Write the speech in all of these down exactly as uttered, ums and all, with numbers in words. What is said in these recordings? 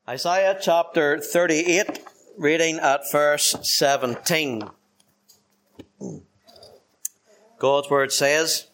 Isaiah chapter thirty-eight, reading at verse seventeen. God's word says,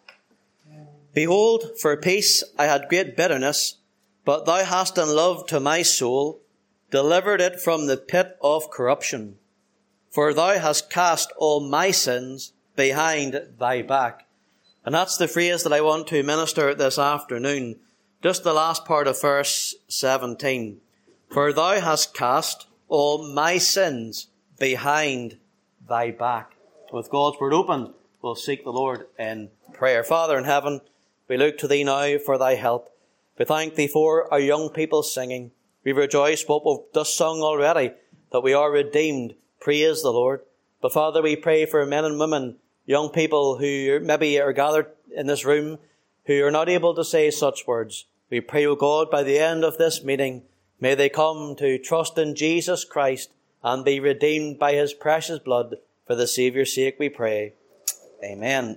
"Behold, for peace I had great bitterness, but thou hast done love to my soul, delivered it from the pit of corruption. For thou hast cast all my sins behind thy back." And that's the phrase that I want to minister this afternoon. Just the last part of verse seventeen. "For thou hast cast all my sins behind thy back." With God's word open, we'll seek the Lord in prayer. Father in heaven, we look to thee now for thy help. We thank thee for our young people singing. We rejoice what we've just sung already, that we are redeemed. Praise the Lord. But Father, we pray for men and women, young people who maybe are gathered in this room, who are not able to say such words. We pray, O God, by the end of this meeting, may they come to trust in Jesus Christ and be redeemed by his precious blood. For the Saviour's sake we pray. Amen.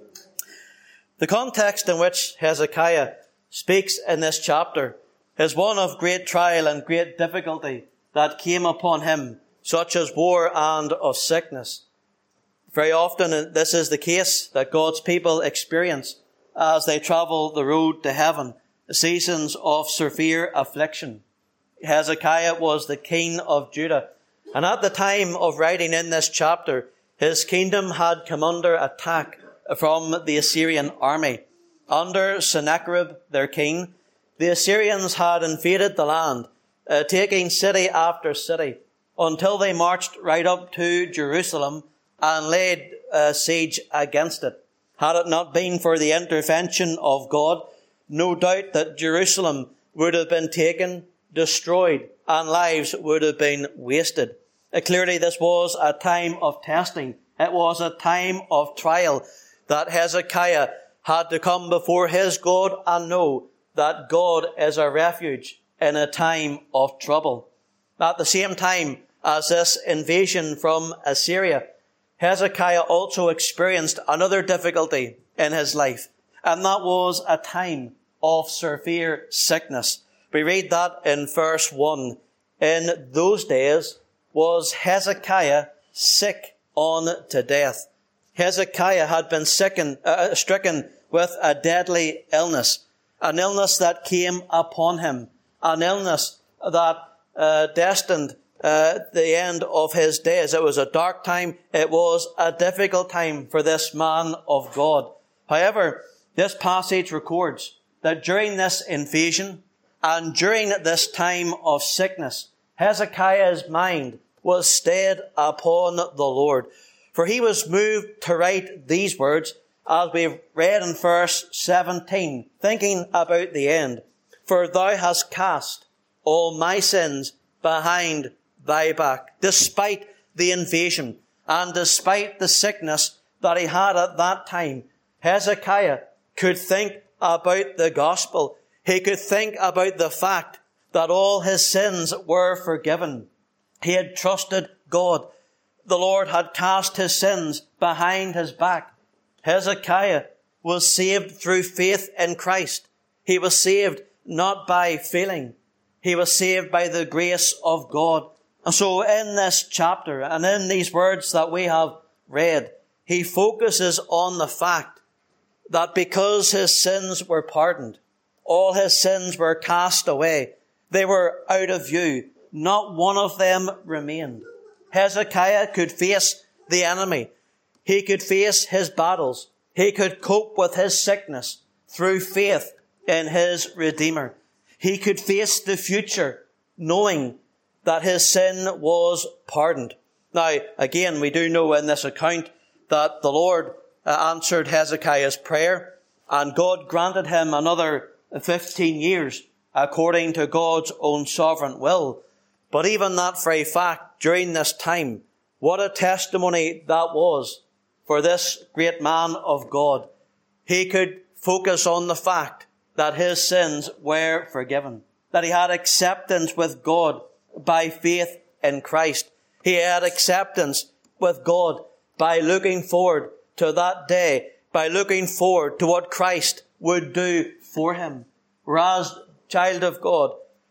The context in which Hezekiah speaks in this chapter is one of great trial and great difficulty that came upon him, such as war and of sickness. Very often this is the case that God's people experience as they travel the road to heaven, seasons of severe affliction. Hezekiah was the king of Judah, and at the time of writing in this chapter, his kingdom had come under attack from the Assyrian army. Under Sennacherib, their king, the Assyrians had invaded the land, uh, taking city after city, until they marched right up to Jerusalem and laid uh, siege against it. Had it not been for the intervention of God, no doubt that Jerusalem would have been taken, destroyed, and lives would have been wasted. Uh, clearly, this was a time of testing. It was a time of trial that Hezekiah had to come before his God and know that God is a refuge in a time of trouble. At the same time as this invasion from Assyria, Hezekiah also experienced another difficulty in his life, and that was a time of severe sickness. We read that in verse one. "In those days was Hezekiah sick unto death." Hezekiah had been sicken, uh, stricken with a deadly illness, an illness that came upon him, an illness that uh, destined uh, the end of his days. It was a dark time. It was a difficult time for this man of God. However, this passage records that during this invasion and during this time of sickness, Hezekiah's mind was stayed upon the Lord. For he was moved to write these words, as we've read in verse seventeen, thinking about the end. "For thou hast cast all my sins behind thy back." Despite the invasion and despite the sickness that he had at that time, Hezekiah could think about the gospel. He could think about the fact that all his sins were forgiven. He had trusted God. The Lord had cast his sins behind his back. Hezekiah was saved through faith in Christ. He was saved not by feeling. He was saved by the grace of God. And so in this chapter and in these words that we have read, he focuses on the fact that because his sins were pardoned, all his sins were cast away, they were out of view, not one of them remained. Hezekiah could face the enemy. He could face his battles. He could cope with his sickness through faith in his Redeemer. He could face the future knowing that his sin was pardoned. Now, again, we do know in this account that the Lord answered Hezekiah's prayer, and God granted him another fifteen years according to God's own sovereign will. But even that very fact during this time, what a testimony that was for this great man of God. He could focus on the fact that his sins were forgiven, that he had acceptance with God by faith in Christ. He had acceptance with God by looking forward to that day, by looking forward to what Christ would do for him. Whereas, child of God,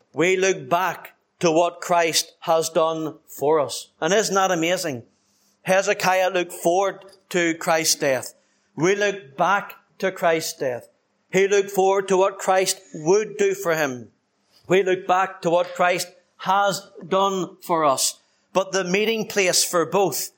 we look back to what Christ has done for us. And isn't that amazing? Hezekiah looked forward to Christ's death. We look back to Christ's death. He looked forward to what Christ would do for him. We look back to what Christ has done for us. But the meeting place for both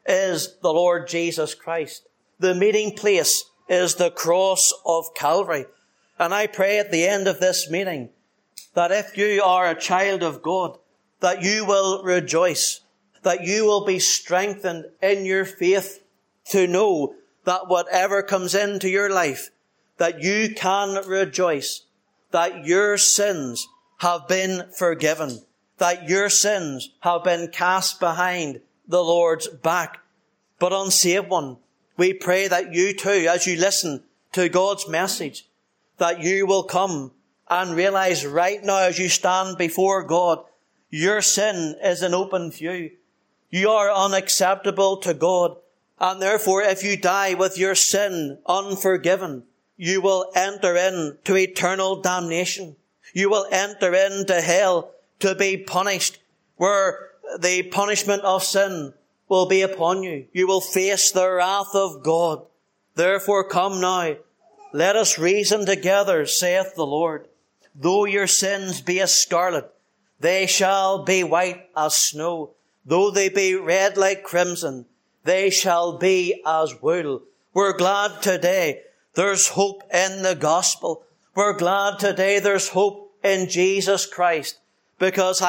is the Lord Jesus Christ. The meeting place is the cross of Calvary. And I pray at the end of this meeting that if you are a child of God, that you will rejoice, that you will be strengthened in your faith to know that whatever comes into your life, that you can rejoice, that your sins have been forgiven, that your sins have been cast behind the Lord's back. But unsaved one, we pray that you too, as you listen to God's message, that you will come and realize right now as you stand before God, your sin is an open view. You are unacceptable to God. And therefore, if you die with your sin unforgiven, you will enter into eternal damnation. You will enter into hell to be punished, where the punishment of sin will be upon you. You will face the wrath of God. Therefore, come now. Let us reason together, saith the Lord. Though your sins be as scarlet, they shall be white as snow. Though they be red like crimson, they shall be as wool. We're glad today there's hope in the gospel. We're glad today there's hope in Jesus Christ, because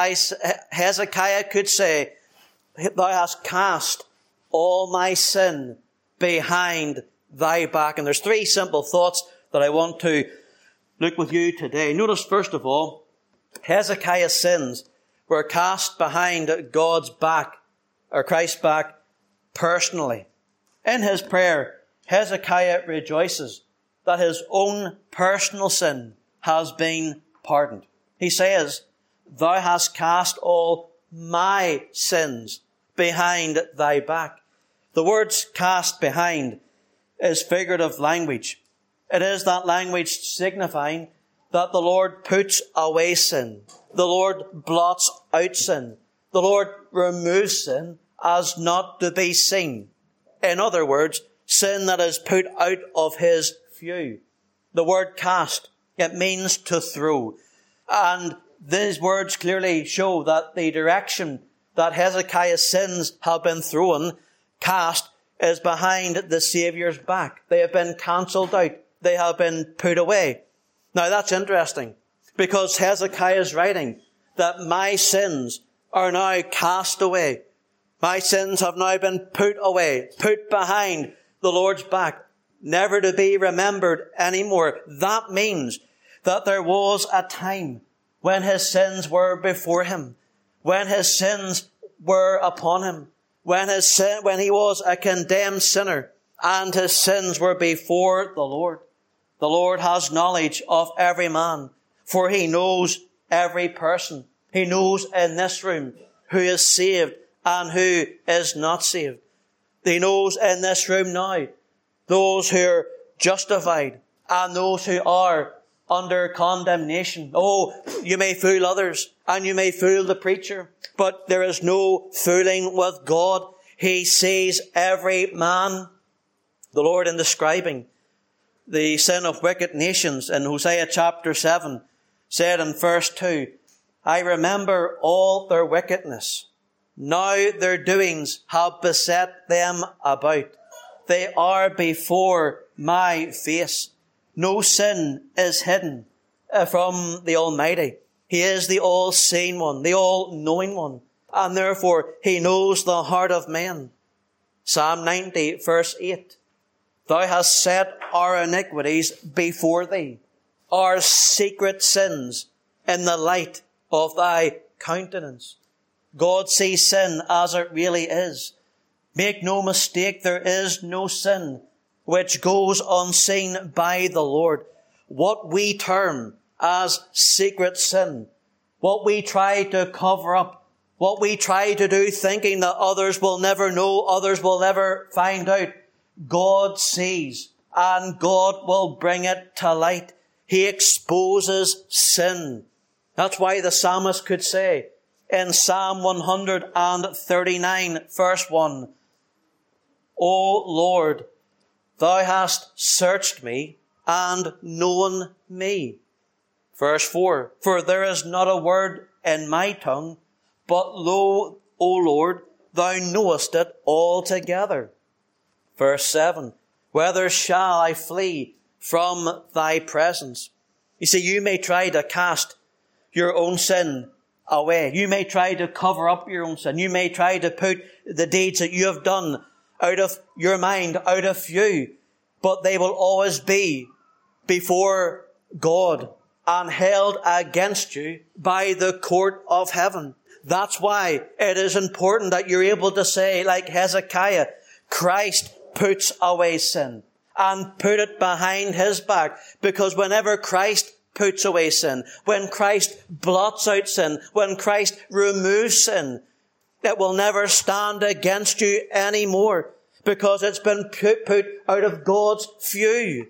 Hezekiah could say, thou hast cast all my sin behind thy back. And there's three simple thoughts that I want to look with you today. Notice, first of all, Hezekiah's sins were cast behind God's back, or Christ's back, personally. In his prayer, Hezekiah rejoices that his own personal sin has been pardoned. He says, thou hast cast all my sins behind thy back. The words cast behind is figurative language. It is that language signifying that the Lord puts away sin. The Lord blots out sin. The Lord removes sin as not to be seen. In other words, sin that is put out of his view. The word cast, it means to throw. And these words clearly show that the direction that Hezekiah's sins have been thrown, cast, is behind the Saviour's back. They have been cancelled out. They have been put away. Now that's interesting, because Hezekiah is writing that my sins are now cast away. My sins have now been put away, put behind the Lord's back, never to be remembered anymore. That means that there was a time when his sins were before him, when his sins were upon him, when his sin, when he was a condemned sinner, and his sins were before the Lord. The Lord has knowledge of every man, for he knows every person. He knows in this room who is saved and who is not saved. He knows in this room now those who are justified and those who are under condemnation. Oh, you may fool others and you may fool the preacher, but there is no fooling with God. He sees every man. The Lord, in describing the sin of wicked nations in Hosea chapter seven, said in verse two, I remember all their wickedness. Now their doings have beset them about. They are before my face. No sin is hidden from the Almighty. He is the all-seeing one, the all-knowing one, and therefore he knows the heart of men. Psalm ninety, verse eight. Thou hast set our iniquities before thee, our secret sins in the light of thy countenance. God sees sin as it really is. Make no mistake, there is no sin which goes unseen by the Lord. What we term as secret sin, what we try to cover up, what we try to do thinking that others will never know, others will never find out, God sees and God will bring it to light. He exposes sin. That's why the psalmist could say in Psalm one thirty-nine, verse one, O Lord, thou hast searched me and known me. Verse four, for there is not a word in my tongue, but lo, O Lord, thou knowest it altogether. Verse seven, whither shall I flee from thy presence? You see, you may try to cast your own sin away. You may try to cover up your own sin. You may try to put the deeds that you have done out of your mind, out of you. But they will always be before God and held against you by the court of heaven. That's why it is important that you're able to say, like Hezekiah, Christ puts away sin and put it behind his back. Because whenever Christ puts away sin, when Christ blots out sin, when Christ removes sin, it will never stand against you anymore, because it's been put, put out of God's view.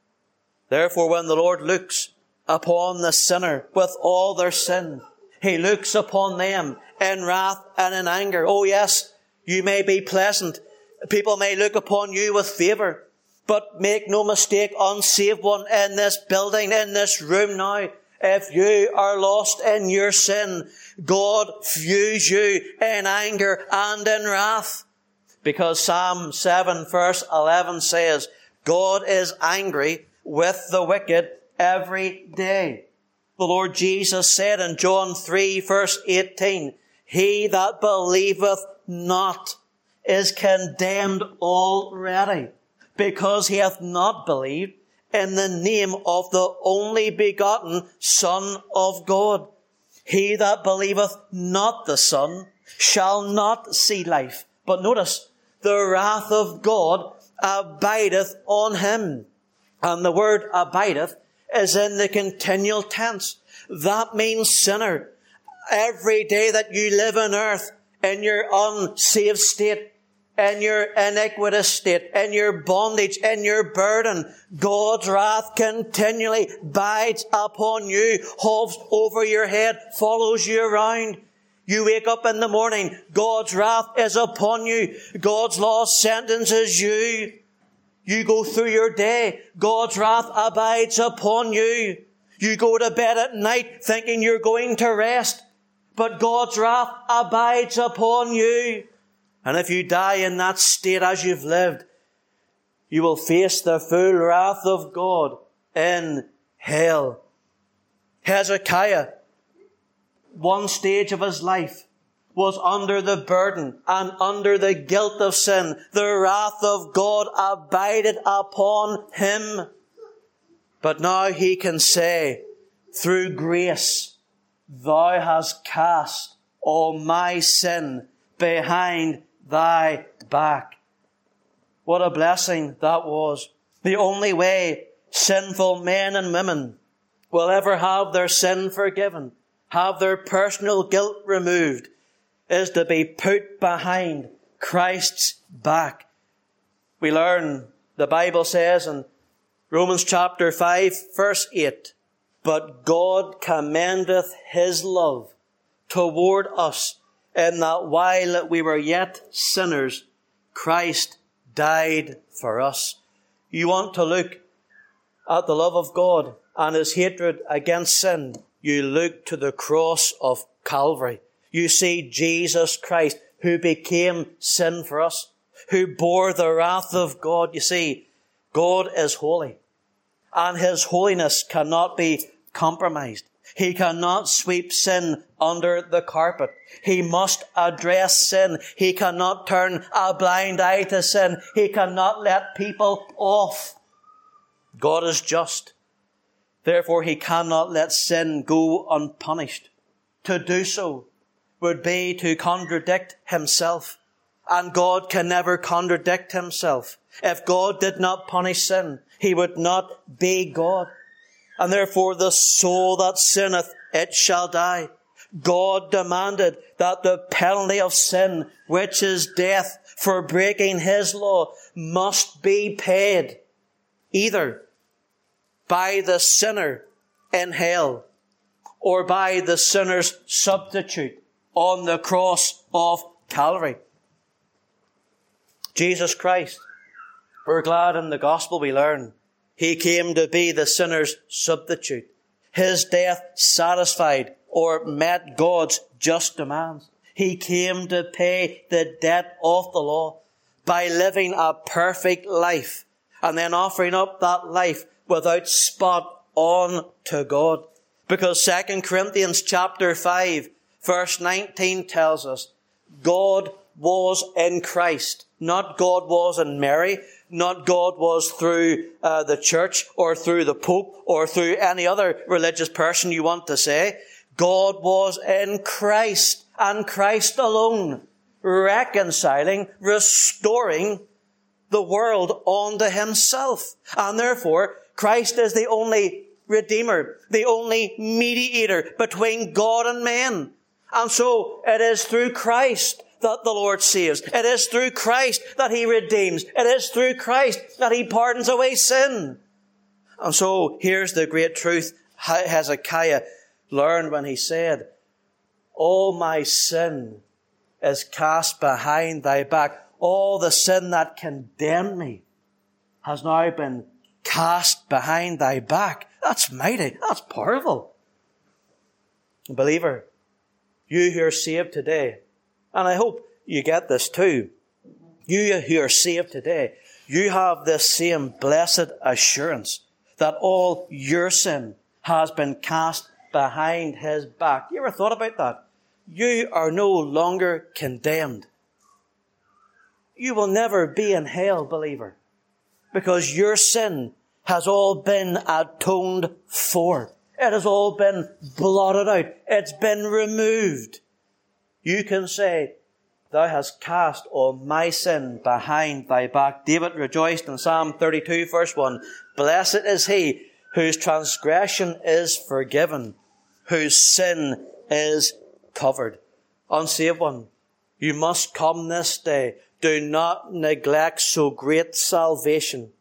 Therefore, when the Lord looks upon the sinner with all their sin, he looks upon them in wrath and in anger. Oh yes, you may be pleasant. People may look upon you with favour. But make no mistake, unsaved one in this building, in this room now, if you are lost in your sin, God views you in anger and in wrath. Because Psalm seven verse eleven says, God is angry with the wicked every day. The Lord Jesus said in John three verse eighteen, he that believeth not is condemned already, because he hath not believed in the name of the only begotten Son of God. He that believeth not the Son shall not see life. But notice, the wrath of God abideth on him. And the word abideth is in the continual tense. That means, sinner, every day that you live on earth in your unsaved state, in your iniquitous state, in your bondage, in your burden, God's wrath continually bides upon you, hovers over your head, follows you around. You wake up in the morning, God's wrath is upon you. God's law sentences you. You go through your day, God's wrath abides upon you. You go to bed at night thinking you're going to rest, but God's wrath abides upon you. And if you die in that state as you've lived, you will face the full wrath of God in hell. Hezekiah, one stage of his life, was under the burden and under the guilt of sin. The wrath of God abided upon him. But now he can say, through grace, thou hast cast all my sin behind thy back. What a blessing that was. The only way sinful men and women will ever have their sin forgiven, have their personal guilt removed, is to be put behind Christ's back. We learn, the Bible says in Romans chapter five, verse eight, but God commendeth his love toward us, in that while we were yet sinners, Christ died for us. You want to look at the love of God and his hatred against sin, you look to the cross of Calvary. You see Jesus Christ, who became sin for us, who bore the wrath of God. You see, God is holy, and his holiness cannot be compromised. He cannot sweep sin under the carpet. He must address sin. He cannot turn a blind eye to sin. He cannot let people off. God is just. Therefore, he cannot let sin go unpunished. To do so would be to contradict himself. And God can never contradict himself. If God did not punish sin, he would not be God. And therefore the soul that sinneth, it shall die. God demanded that the penalty of sin, which is death, for breaking his law, must be paid either by the sinner in hell or by the sinner's substitute on the cross of Calvary. Jesus Christ, we're glad in the gospel we learn, he came to be the sinner's substitute. His death satisfied or met God's just demands. He came to pay the debt of the law by living a perfect life and then offering up that life without spot on to God. Because Second Corinthians chapter five, verse nineteen tells us, God was in Christ. Not God was in Mary, not God was through uh, the church or through the Pope or through any other religious person you want to say. God was in Christ and Christ alone, reconciling, restoring the world unto himself. And therefore, Christ is the only Redeemer, the only mediator between God and men. And so it is through Christ that the Lord saves. It is through Christ that he redeems. It is through Christ that he pardons away sin. And so here's the great truth Hezekiah learned when he said, all my sin is cast behind thy back. All the sin that condemned me has now been cast behind thy back. That's mighty. That's powerful. Believer, you who are saved today, and I hope you get this too, you who are saved today, you have this same blessed assurance that all your sin has been cast behind his back. You ever thought about that? You are no longer condemned. You will never be in hell, believer, because your sin has all been atoned for. It has all been blotted out. It's been removed. You can say, thou hast cast all my sin behind thy back. David rejoiced in Psalm thirty-two, verse one. Blessed is he whose transgression is forgiven, whose sin is covered. Unsaved one, you must come this day. Do not neglect so great salvation.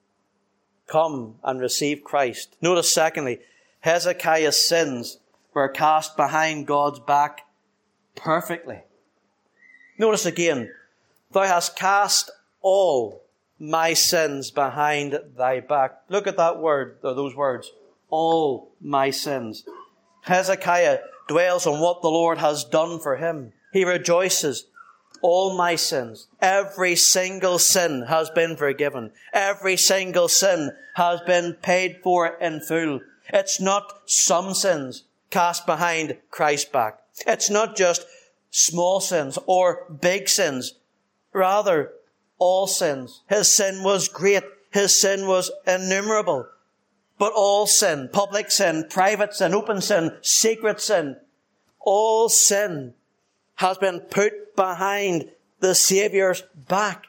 Come and receive Christ. Notice secondly, Hezekiah's sins were cast behind God's back perfectly. Notice again, thou hast cast all my sins behind thy back. Look at that word, or those words. All my sins. Hezekiah dwells on what the Lord has done for him. He rejoices. All my sins, every single sin has been forgiven. Every single sin has been paid for in full. It's not some sins cast behind Christ's back. It's not just small sins or big sins. Rather, all sins. His sin was great. His sin was innumerable. But all sin, public sin, private sin, open sin, secret sin, all sin has been put behind the Saviour's back.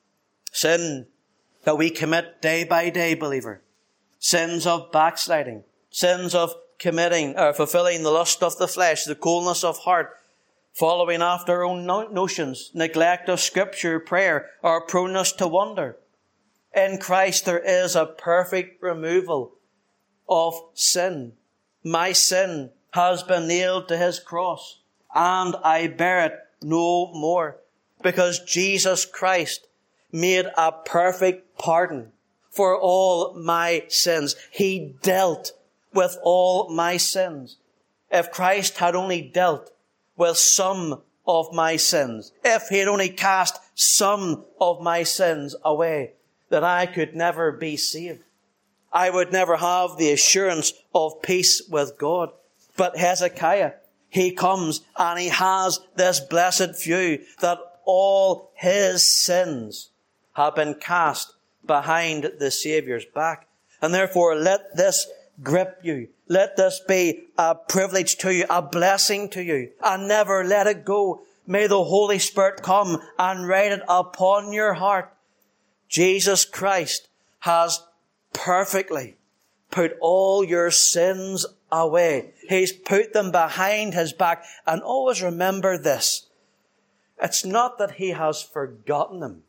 Sin that we commit day by day, believer. Sins of backsliding. Sins of committing or fulfilling the lust of the flesh, the coldness of heart, following after our own notions, neglect of Scripture, prayer, or proneness to wander. In Christ there is a perfect removal of sin. My sin has been nailed to his cross, and I bear it no more, because Jesus Christ made a perfect pardon for all my sins. He dealt with all my sins. If Christ had only dealt with some of my sins, if he had only cast some of my sins away, then I could never be saved. I would never have the assurance of peace with God. But Hezekiah, he comes and he has this blessed view that all his sins have been cast behind the Saviour's back. And therefore, let this grip you. Let this be a privilege to you, a blessing to you, and never let it go. May the Holy Spirit come and write it upon your heart. Jesus Christ has perfectly put all your sins away. He's put them behind his back. And always remember this. It's not that he has forgotten them,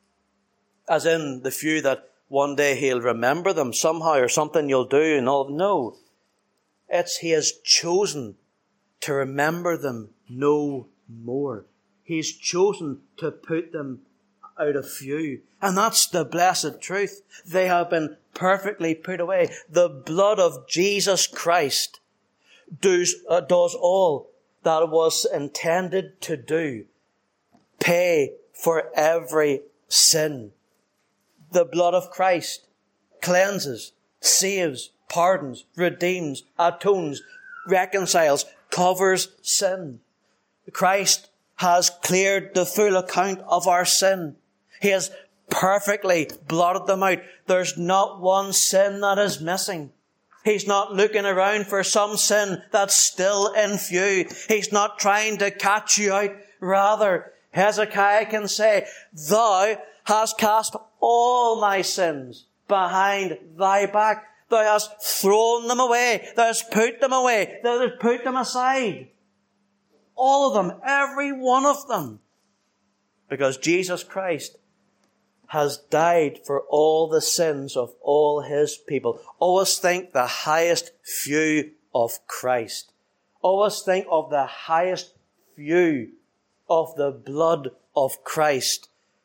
as in the few that one day he'll remember them somehow or something you'll do and all. No. It's He has chosen to remember them no more. He's chosen to put them out of view. And that's the blessed truth. They have been perfectly put away. The blood of Jesus Christ does, uh, does all that it was intended to do. Pay for every sin. The blood of Christ cleanses, saves, pardons, redeems, atones, reconciles, covers sin. Christ has cleared the full account of our sin. He has perfectly blotted them out. There's not one sin that is missing. He's not looking around for some sin that's still in view. He's not trying to catch you out. Rather, Hezekiah can say, Thou hast cast all my sins behind thy back. Thou hast thrown them away. Thou hast put them away. Thou hast put them aside. All of them, every one of them. Because Jesus Christ has died for all the sins of all His people. Always think the highest view of Christ. Always think of the highest view of the blood of Christ.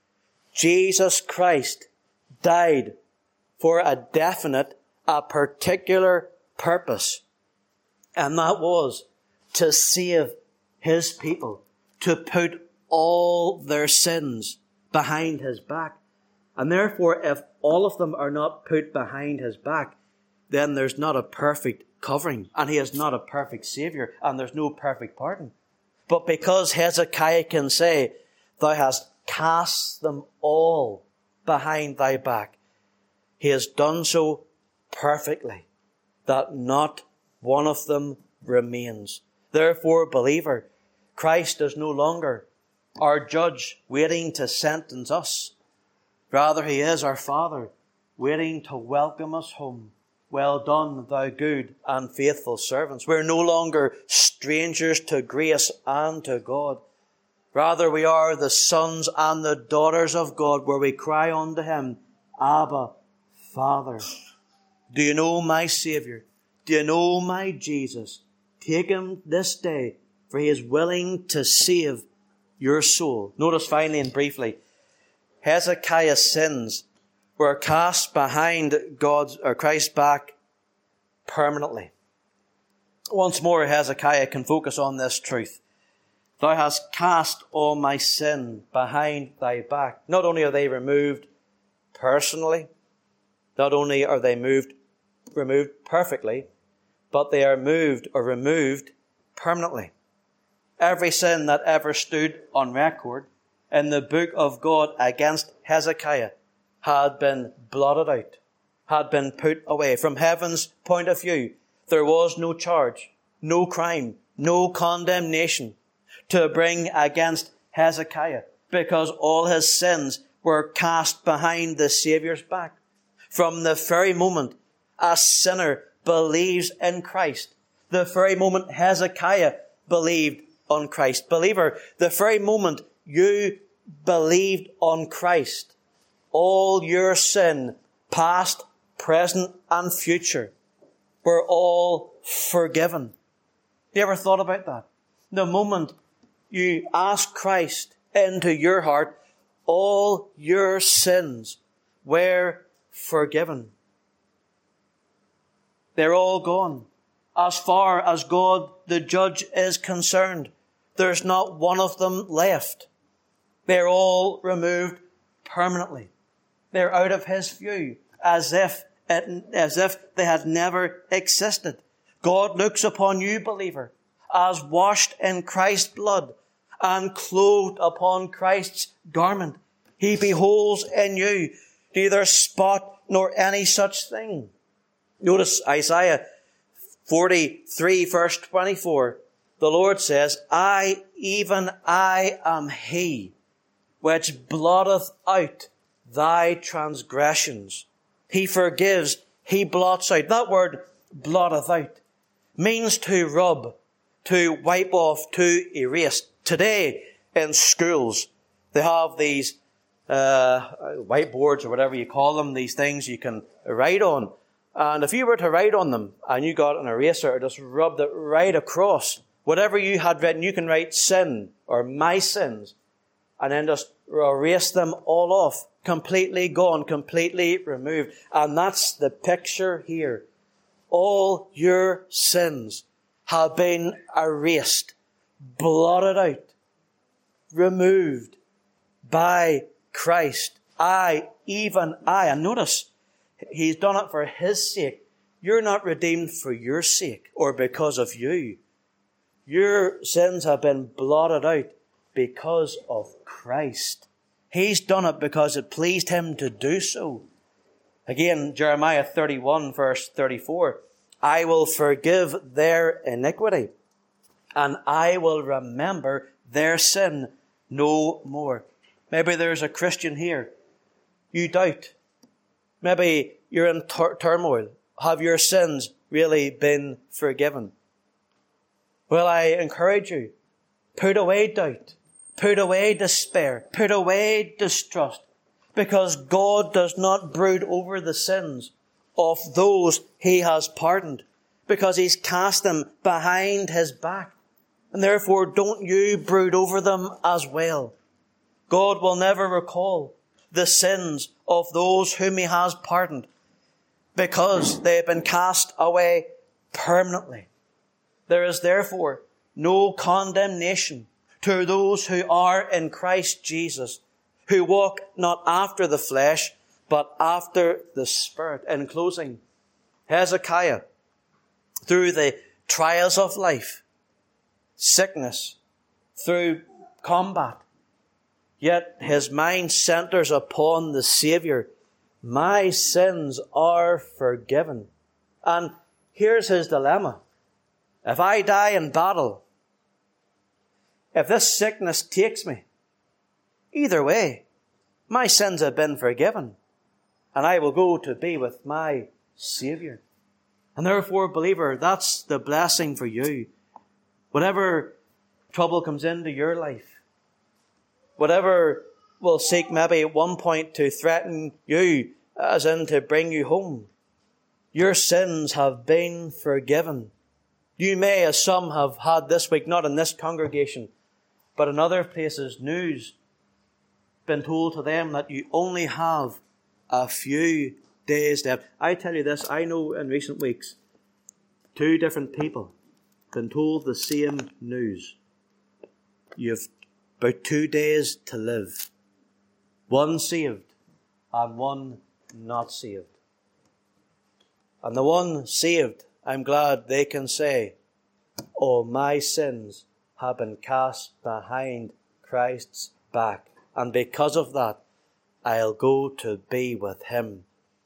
Jesus Christ died for a definite, a particular purpose. And that was to save His people, to put all their sins behind His back. And therefore, if all of them are not put behind His back, then there's not a perfect covering, and He is not a perfect Saviour, and there's no perfect pardon. But because Hezekiah can say, Thou hast cast them all behind thy back, He has done so perfectly, that not one of them remains. Therefore, believer, Christ is no longer our judge waiting to sentence us. Rather, He is our Father, waiting to welcome us home. Well done, thou good and faithful servants. We're no longer strangers to grace and to God. Rather, we are the sons and the daughters of God, where we cry unto Him, Abba, Father. Do you know my Saviour? Do you know my Jesus? Take Him this day, for He is willing to save your soul. Notice finally and briefly, Hezekiah's sins were cast behind God's or Christ's back permanently. Once more, Hezekiah can focus on this truth. Thou hast cast all my sin behind thy back. Not only are they removed personally, not only are they moved, removed perfectly, but they are moved or removed permanently. Every sin that ever stood on record in the book of God against Hezekiah had been blotted out, had been put away. From heaven's point of view, there was no charge, no crime, no condemnation to bring against Hezekiah, because all his sins were cast behind the Saviour's back. From the very moment a sinner believes in Christ, the very moment Hezekiah believed on Christ. Believer, the very moment you believed on Christ, all your sin, past, present, and future, were all forgiven. You ever thought about that? The moment you ask Christ into your heart, all your sins were forgiven. They're all gone. As far as God, the judge, is concerned, there's not one of them left. They're all removed permanently. They're out of His view, as if it, as if they had never existed. God looks upon you, believer, as washed in Christ's blood and clothed upon Christ's garment. He beholds in you neither spot nor any such thing. Notice Isaiah forty-three, verse twenty-four. The Lord says, I, even I, am He, which blotteth out thy transgressions. He forgives, He blots out. That word, blotteth out, means to rub, to wipe off, to erase. Today, in schools, they have these uh, whiteboards or whatever you call them, these things you can write on. And if you were to write on them and you got an eraser or just rubbed it right across, whatever you had written, you can write sin or my sins and then just erase them all off. Completely gone, completely removed. And that's the picture here. All your sins have been erased, blotted out, removed by Christ. I, even I. And notice, He's done it for His sake. You're not redeemed for your sake or because of you. Your sins have been blotted out because of Christ. He's done it because it pleased Him to do so. Again, Jeremiah thirty-one, verse thirty-four. I will forgive their iniquity, and I will remember their sin no more. Maybe there's a Christian here. You doubt. Maybe you're in tur- turmoil. Have your sins really been forgiven? Well, I encourage you, put away doubt. Put away despair. Put away distrust. Because God does not brood over the sins of those He has pardoned. Because He's cast them behind His back. And therefore, don't you brood over them as well. God will never recall the sins of those whom He has pardoned. Because they have been cast away permanently. There is therefore no condemnation to those who are in Christ Jesus, who walk not after the flesh, but after the Spirit. In closing, Hezekiah, through the trials of life, sickness, through combat, yet his mind centers upon the Saviour. My sins are forgiven. And here's his dilemma. If I die in battle, if this sickness takes me, either way, my sins have been forgiven, and I will go to be with my Saviour. And therefore, believer, that's the blessing for you. Whatever trouble comes into your life, whatever will seek maybe at one point to threaten you, as in to bring you home, your sins have been forgiven. You may, as some have had this week, not in this congregation, but in other places, news been told to them that you only have a few days left. I tell you this, I know in recent weeks, two different people been told the same news. You've about two days to live. One saved and one not saved. And the one saved, I'm glad they can say, all my sins have been cast behind Christ's back. And because of that, I'll go to be with Him.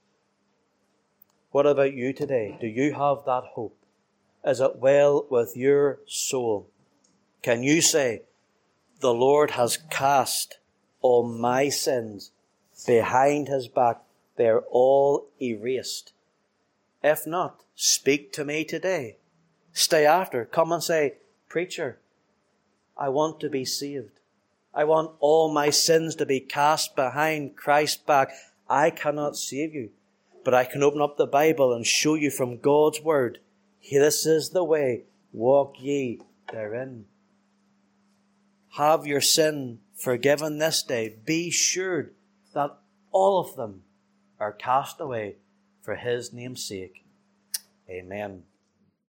What about you today? Do you have that hope? Is it well with your soul? Can you say, the Lord has cast all my sins behind His back? They're all erased. If not, speak to me today. Stay after. Come and say, preacher, I want to be saved. I want all my sins to be cast behind Christ's back. I cannot save you, but I can open up the Bible and show you from God's Word. This is the way. Walk ye therein. Have your sin forgiven this day. Be sure that all of them are cast away for His name's sake. Amen.